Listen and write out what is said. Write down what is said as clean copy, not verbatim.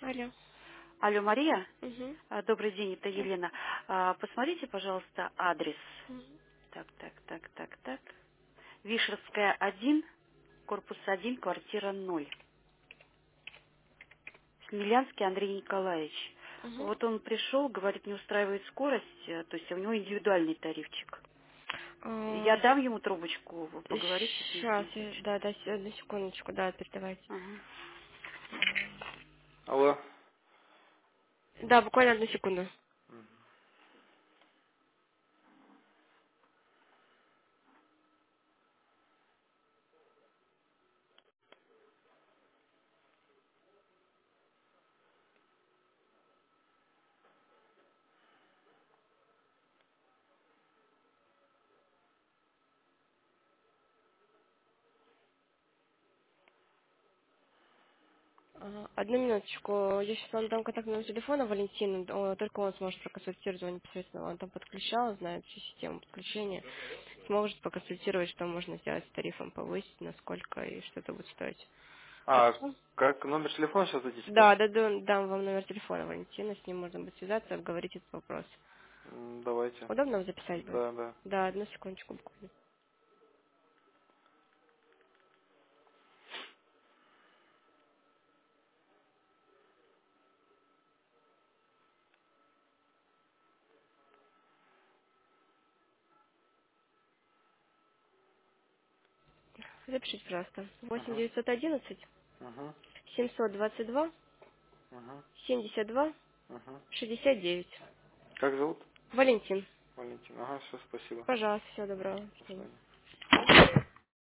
Алло. Алло, Мария? Угу. Добрый день, это Да. Елена. Посмотрите, пожалуйста, адрес. Мгм. Так. Вишерская, 1, корпус 1, квартира 0. Смелянский Андрей Николаевич. Мгм. Вот он пришел, говорит, не устраивает скорость, то есть у него индивидуальный тарифчик. Я дам ему трубочку, вы поговорите с ним, если Сейчас, он хочет. да, одну секундочку, да, передавайте. Ага. Алло. Да, буквально одну секунду. Одну минуточку. Я сейчас вам дам контакт номер телефона Валентину. Только он сможет проконсультировать его непосредственно. Он там подключал, знает всю систему подключения. Сможет проконсультировать, что можно сделать с тарифом, повысить, насколько и что это будет стоить. А Хорошо? как номер телефона сейчас дадите, да? Да, дам вам номер телефона Валентина. С ним можно будет связаться, обговорить этот вопрос. Давайте. Удобно вам записать будет? Да, да. Да, одну секундочку буквально. Запишите, пожалуйста. Восемь Ага. девятьсот одиннадцать Ага. 722 Ага. 72 Ага. 69. Как зовут? Валентин. Валентин. Ага, все, спасибо. Пожалуйста, всего доброго. До До свидания. свидания.